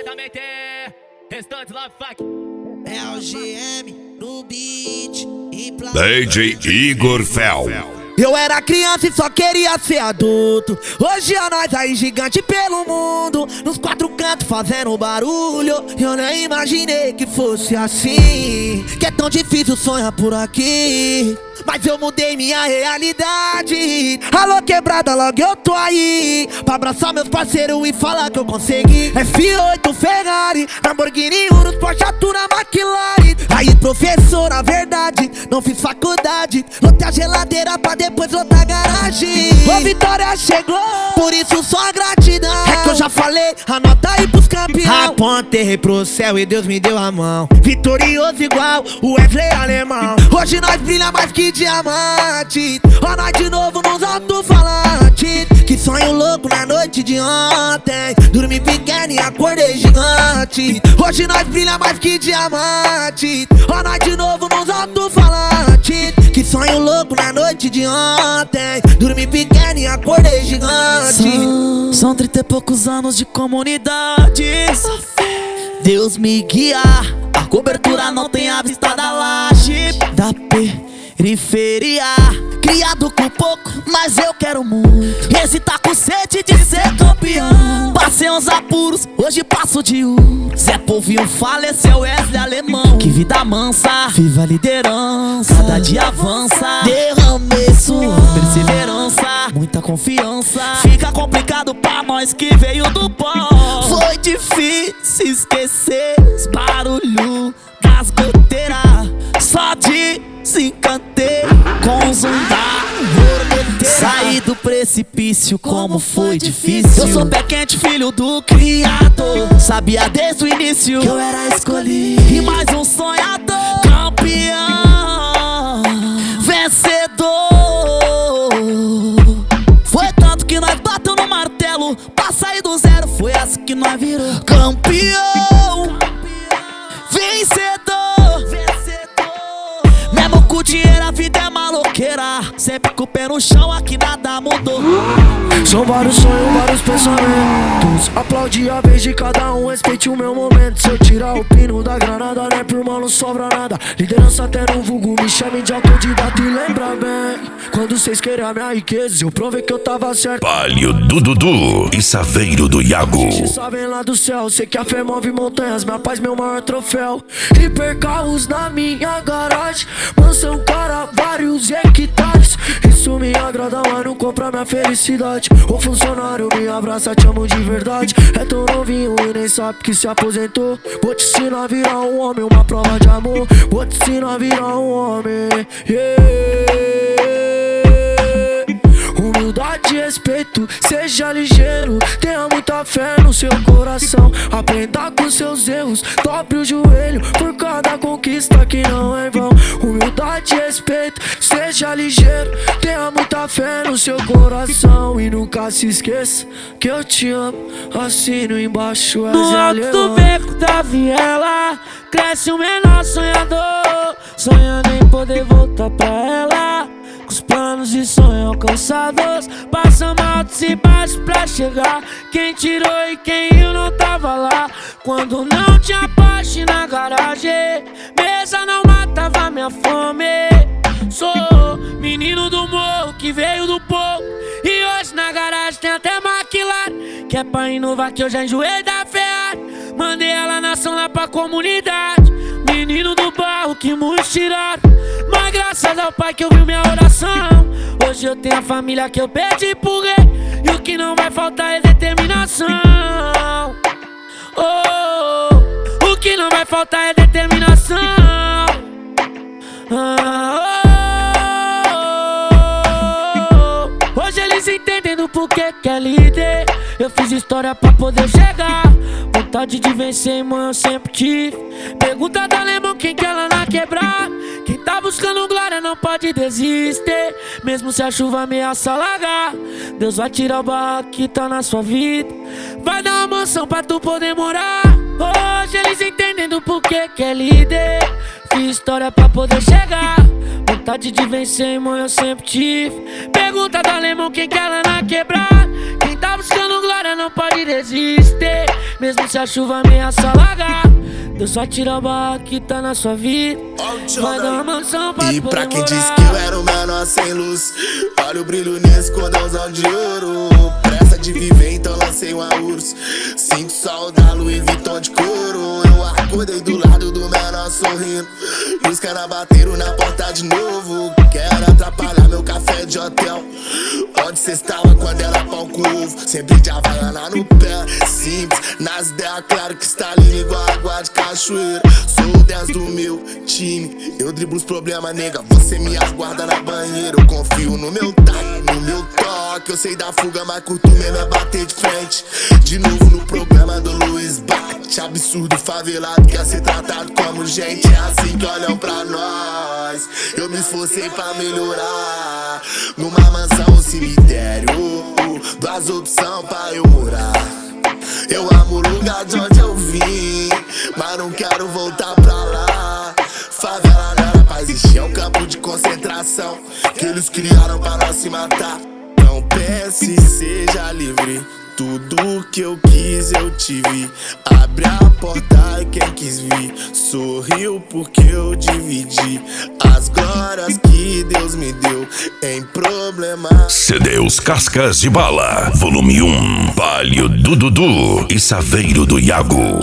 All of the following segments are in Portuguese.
também tem restante Love Fuck. É o GM no beat. DJ Igor Fel. Eu era criança e só queria ser adulto. Hoje é nós aí gigante pelo mundo, nos quatro cantos fazendo barulho. Eu nem imaginei que fosse assim, que é tão difícil sonhar por aqui. Mas eu mudei minha realidade. Alô quebrada, logo eu tô aí pra abraçar meus parceiros e falar que eu consegui. F8 Ferrari, Lamborghini Urus, Porsche Tuna, McLaren. Aí professor, na verdade, não fiz faculdade. Lotei a geladeira pra depois lotar a garagem. Ô vitória chegou, por isso só gratidão. É que eu já falei, anota aí pros campeão. Apontei pro céu e Deus me deu a mão. Vitorioso igual o Wesley alemão. Hoje nós brilha mais que diamante. Ó nós de novo nos alto-falantes. Que sonho louco na noite de ontem. Dormi pequeno e acordei gigante. Hoje nós brilha mais que diamante. Ó nós de novo nos alto-falantes. Que sonho louco na noite de ontem. Dormi pequeno e acordei gigante. São 30 e poucos anos de comunidade. Deus me guia. A cobertura não tem a vista da laje da periferia. Criado com pouco, mas eu quero muito. Esse tá com sede de ser campeão. Passei uns apuros, hoje passo de Zé Povinho faleceu, Wesley alemão. Que vida mansa, viva a liderança. Cada dia avança, derramei suor, perseverança, muita confiança. Fica complicado pra nós que veio do pó. Foi difícil esquecer os barulhos das goteiras. Só desencantei com zundar. Saí do precipício, como foi difícil. Eu sou pé quente, filho do Criador. Sabia desde o início que eu era escolhido. E mais um sonhador, campeão, vencedor. Foi tanto que nós bateu no martelo pra sair do zero. Foi assim que nós virou campeão, vencedor. Mesmo com dinheiro a vida é maloqueira. Sempre com o pé no chão, aqui nada mudou. São vários sonhos, vários pensamentos. Aplaudi a vez de cada um, respeite o meu momento. Se eu tirar o pino da granada, né, por mal não sobra nada. Liderança até no vulgo, me chame de autodidata. E lembra bem, quando vocês queriam a minha riqueza, eu provei que eu tava certo. Palio do Dudu e Saveiro do Iago. Vocês sabem lá do céu, sei que a fé move montanhas. Minha paz, meu maior troféu. Hipercarros na minha garagem, mansão para vários hectares. Isso me agrada, mas não compra minha felicidade. O funcionário me abraça, te amo de verdade. É tão novinho e nem sabe que se aposentou. Vou te ensinar a virar um homem, uma prova de amor. Vou te ensinar a virar um homem, Humildade e respeito, seja ligeiro. Tenha muita fé no seu coração. Aprenda com seus erros, dobre o joelho por cada conquista que não é em vão. Humildade e respeito, seja ligeiro. Tenha muita fé no seu coração. E nunca se esqueça que eu te amo. Assino embaixo, no alto do beco da viela cresce um menor sonhador, sonhando em poder voltar pra ela. Com os planos e sonhos alcançados, passamos altos e baixos pra chegar. Quem tirou e quem eu não tava lá. Quando não tinha Porsche na garagem, mesa não matava minha fome. Sou menino do morro que veio do pouco, e hoje na garagem tem até McLaren. Que é pra inovar que eu já enjoei da Ferrari. Mandei ela na ação lá pra comunidade. Menino do barro que muitos tiraram, mas graças ao Pai que ouviu minha oração. Hoje eu tenho a família que eu pedi por rei. E o que não vai faltar é determinação. Oh, o que não vai faltar é determinação. Hoje eles entendem do porquê que é líder. Eu fiz história pra poder chegar. Vontade de vencer, mãe, eu sempre tive. Pergunta da Alemão quem quer lá na quebrada. Quem tá buscando glória não pode desistir, mesmo se a chuva ameaça alagar. Deus vai tirar o barraco que tá na sua vida, vai dar uma mansão pra tu poder morar. Hoje eles entendem do porquê que é líder. Fiz história pra poder chegar. Vontade de vencer, irmão, eu sempre tive. Pergunta do Alemão quem quer lá na quebrada. Quem tá buscando glória não pode desistir, mesmo se a chuva ameaça alagar. Deus só tira a barra que tá na sua vida. Vai dar uma mansão pra E pra quem morar. disse que eu era o menor sem luz, olha o brilho nesse cordãozão de ouro. Pressa de viver, então lancei uma urso. Sinto sol da Louis Vuitton de couro. Eu acordei do lado do menor sorrindo, e os caras bateram na porta de novo. Quero atrapalhar meu café de hotel. Onde cê estava quando era pão com ovo? Sempre de Havaiana no pé, simples, nas ideias, claro que está lindo igual água de cachoeira. Sou o 10 do meu time, eu driblo os problemas, nega, você me aguarda na banheira. Eu confio no meu taco, no meu toque. Eu sei da fuga, mas curto mesmo é bater de frente. De novo no programa do Luiz Bate. Absurdo, favelado, quer ser tratado como gente. É assim que olham pra nós. Eu me esforcei pra melhorar. Numa mansão, um cemitério, duas opções pra eu morar. Eu amo o lugar de onde eu vim, mas não quero voltar pra lá. Favela não era pra existir, é um campo de concentração que eles criaram pra nós se matar. Não pense e seja livre, tudo que eu quis eu tive. Abre a porta e quem quis vir sorriu porque eu dividi as glórias que Deus me deu em problemas. CDs Cascas de Bala, volume 1, Palio do Dudu e Saveiro do Iago.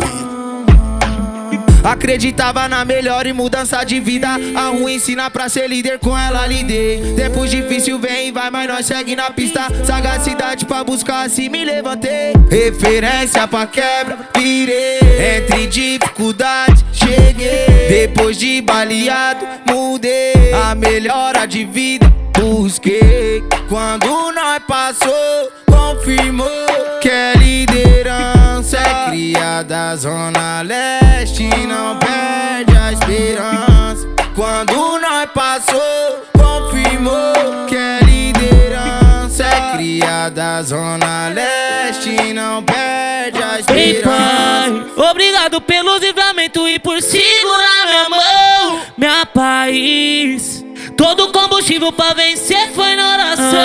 Acreditava na melhor e mudança de vida. A rua ensina pra ser líder, com ela lidei. Tempos difícil vem e vai, mas nós segue na pista. Sagacidade pra buscar, assim me levantei. Referência pra quebra, virei. Entre dificuldades, cheguei. Depois de baleado, mudei. A melhora de vida, busquei. Quando nós passou, confirmou que é liderança. É criada Zona Leste, não perde a esperança. Quando nós passou, confirmou que é liderança. É criada Zona Leste, não perde a Ei, esperança. pai, obrigado pelo livramento e por segurar minha mão. Minha paz, todo combustível pra vencer foi na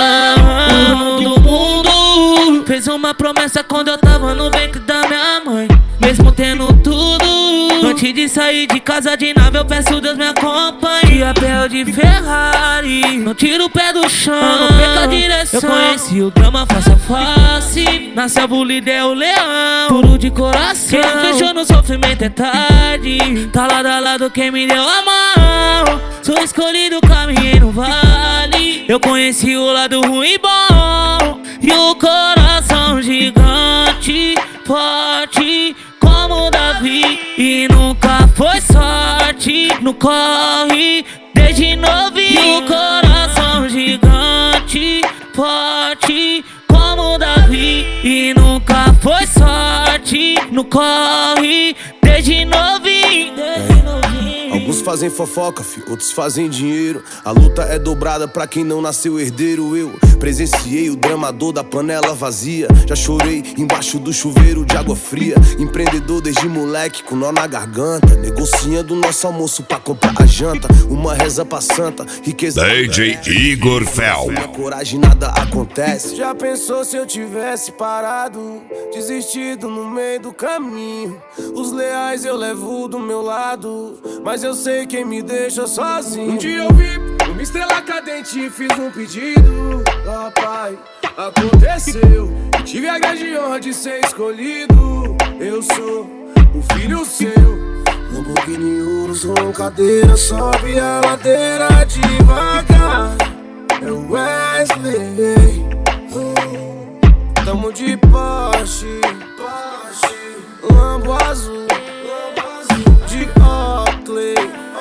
oração. Do mundo fez uma promessa quando eu tava no ventre da minha mãe. Mesmo tendo tudo, antes de sair de casa de nave eu peço Deus me acompanhe. De a pé ou de Ferrari, não tiro o pé do chão, não perca a direção. Eu conheci o drama face a face, na selva o líder é o leão, puro de coração. Quem fechou no sofrimento é tarde, tá lado a lado quem me deu a mão. Sou escolhido, caminhei no vale. Eu conheci o lado ruim e bom, e o coração gigante, forte como Davi. E nunca foi sorte no corre, desde novinho. E o coração gigante, forte como Davi. E nunca foi sorte no corre, desde novinho. Alguns fazem fofoca, outros fazem dinheiro. A luta é dobrada pra quem não nasceu herdeiro. Eu presenciei o dramador da panela vazia. Já chorei embaixo do chuveiro de água fria. Empreendedor desde moleque com nó na garganta, negociando nosso almoço pra comprar a janta. Uma reza pra santa, riqueza DJ Igor Fel. Sem minha coragem nada acontece. Já pensou se eu tivesse parado, desistido no meio do caminho? Os leais eu levo do meu lado, mas eu sei quem me deixa sozinho. Um dia eu vi uma estrela cadente e fiz um pedido. Ah, pai, aconteceu. Tive a grande honra de ser escolhido. Eu sou um filho seu. Lamborghini Urus com cadeira, sobe a ladeira devagar. É o Wesley. Tamo de Porsche, Lambo azul, de Oakley,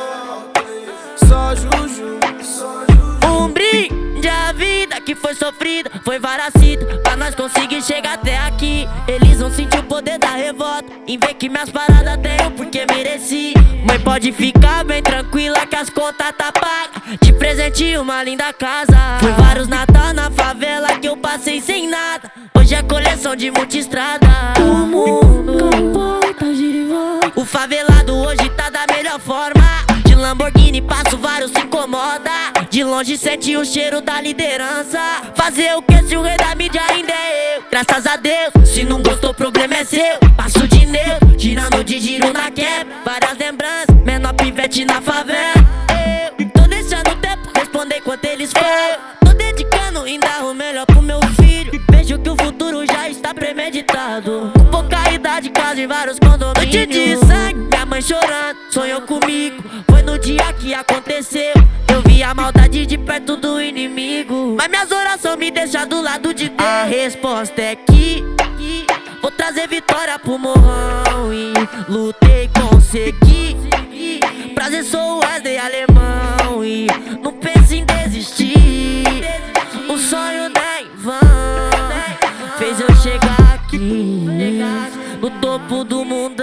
só Juju. Um brinde à vida que foi sofrida, foi varacida, pra nós conseguir chegar até aqui. Eles vão sentir o poder da revolta em ver que minhas paradas tenho porque mereci. Mãe, pode ficar bem tranquila que as contas tá pagas. De presente uma linda casa. Foi vários Natal na favela que eu passei sem nada. Hoje é coleção de multistrada. O mundo comporta girivolta. O favelado hoje tá da melhor forma. De Lamborghini passo vários se incomoda. De longe sente o cheiro da liderança. Fazer o que se o rei da mídia ainda é eu? Graças a Deus, se não gostou, o problema é seu. Passo de neutro, girando de giro na quebra. Várias lembranças, menor pivete na favela. Eu tô deixando o tempo responder enquanto eles falam. Tô dedicando ainda o melhor pro meu filho. Vejo que o futuro já está premeditado. Com pouca idade, quase vários condomínios. Noite de sangue, minha mãe chorando, sonhou comigo. Foi no dia que aconteceu. Eu vi a maldade de perto do inimigo. Mas minhas orações me deixam do lado de Deus. A resposta é que vou trazer vitória pro morrão. E lutei, consegui. Prazer, sou o Wesley alemão. E não pense em desistir. O sonho não é em vão. Fez eu chegar aqui no topo do mundão.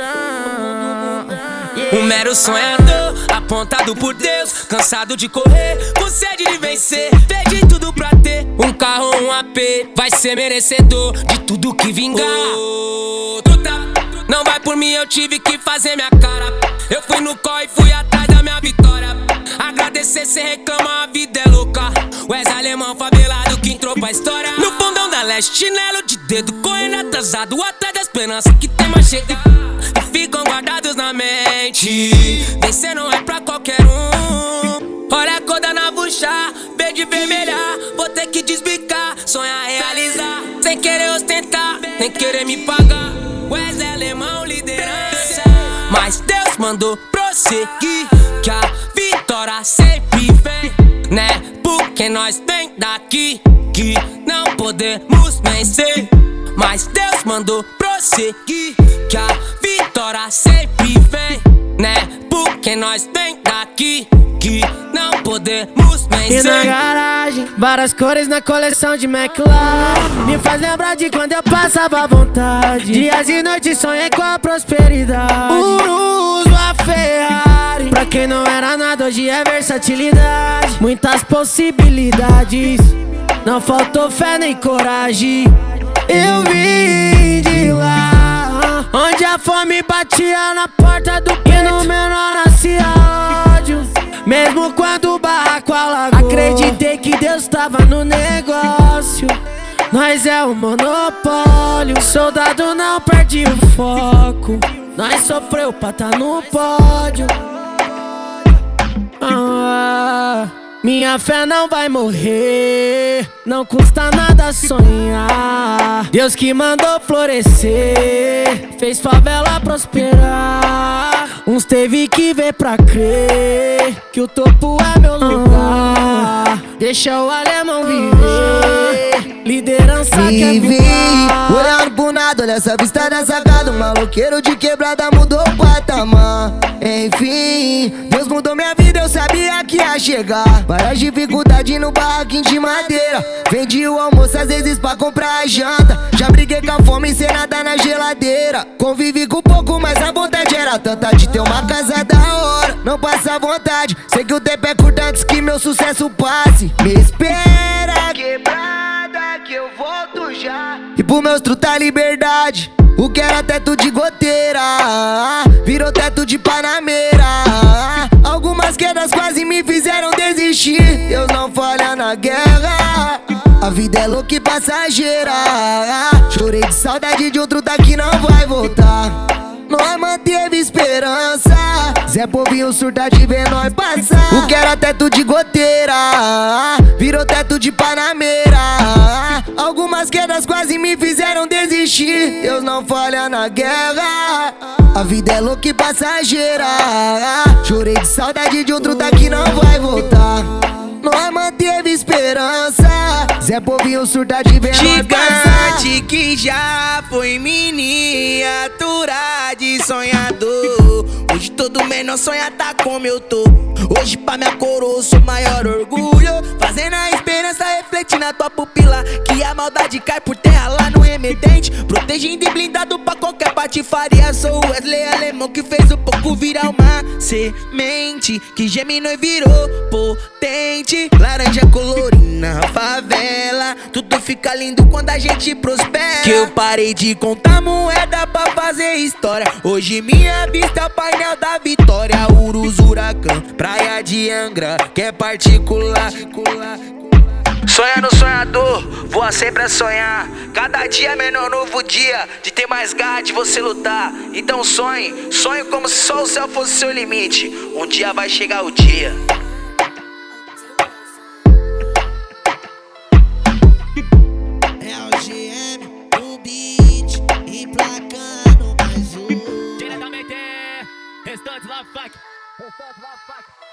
Um mero sonhador, apontado por Deus, cansado de correr, com sede de vencer. Perdi tudo pra ter um carro, um AP. Vai ser merecedor de tudo que vingar. Não vai por mim, eu tive que fazer minha cara. Eu fui no corre e fui atrás da minha vitória. Agradecer, cê reclama, a vida é louca. Wesley alemão favelado que entrou pra história. No fundão da leste, chinelo de dedo, correndo atrasado, atrás da esperança que tem mais chega. E ficam guardados na mente. Vencer não é pra qualquer um. Olha a cor da navuxa, verde e vermelha. Vou ter que desbicar, sonhar, realizar. Sem querer ostentar, nem querer me pagar. Wesley alemão, liderança. Mas Deus mandou prosseguir, que a vitória sempre vem, né? Porque nós vem daqui, que não podemos vencer. Mas Deus mandou prosseguir, que a vitória sempre vem, né? Porque nós vem daqui, que não podemos vencer. E na garagem, várias cores na coleção de McLaren. Me faz lembrar de quando eu passava vontade. Dias e noites sonhei com a prosperidade. Urus, a Ferrari. Pra quem não era nada, hoje é versatilidade. Muitas possibilidades, não faltou fé nem coragem. Eu vim de lá, onde a fome batia na porta do peito. No menor nascia ódio, mesmo quando o barraco alagou. Acreditei que Deus tava no negócio. Nós é o monopólio. Soldado não perde o foco. Nós sofreu pra tá no pódio. Minha fé não vai morrer, não custa nada sonhar. Deus que mandou florescer, fez favela prosperar. Uns teve que ver pra crer que o topo é meu lugar. Deixa o alemão viver, liderança que é voar. Olhando pro nada, olha essa vista da sacada. Um maloqueiro de quebrada mudou o patamar. Enfim, Deus mudou minha vida, eu sabia que ia chegar. Várias dificuldades no barraquinho de madeira. Vendi o almoço às vezes pra comprar a janta. Já briguei com a fome sem nada na geladeira. Convivi com pouco, mas a vontade era tanta de ter uma casa da hora. Não passa vontade, sei que o tempo é curto antes que meu sucesso passe. Me espera, quebrada, que eu volto já. E pro meus truta liberdade. O que era teto de goteira virou teto de panameira. Algumas quedas quase me fizeram desistir. Deus não falha na guerra. A vida é louca e passageira. Chorei de saudade de outro daqui não vai voltar. Nós manteve esperança. Zé Povinho surta de ver nós passar. O que era teto de goteira virou teto de panameira. Algumas quedas quase me fizeram desistir. Deus não falha na guerra. A vida é louca e passageira. Chorei de saudade de outro daqui não vai voltar. Nós manteve esperança. Zé Povinho surta de ver nós passar. Gigante que já foi miniatura de sonhador. Hoje todo menor sonha tá como eu tô. Hoje pra minha coroa eu sou maior orgulho. Fazendo a esperança refletir na tua pupila. Que a maldade cai por terra lá no emergente. Protegendo e blindado pra qualquer patifaria. Sou o Wesley alemão que fez o pouco virar uma semente que germinou e virou potente. Laranja colorida na favela, tudo fica lindo quando a gente prospera. Que eu parei de contar moeda pra fazer história. Hoje minha vista é o painel da vitória. Urus, Huracan, praia de Angra, que é particular. Sonha no sonhador, voa sempre a sonhar. Cada dia é menor novo dia, de ter mais garra de você lutar. Então sonhe, sonhe como se só o céu fosse seu limite. Um dia vai chegar o dia. É o GM, o beat, emplacando mais um. Diretamente, Restante Love Fuck.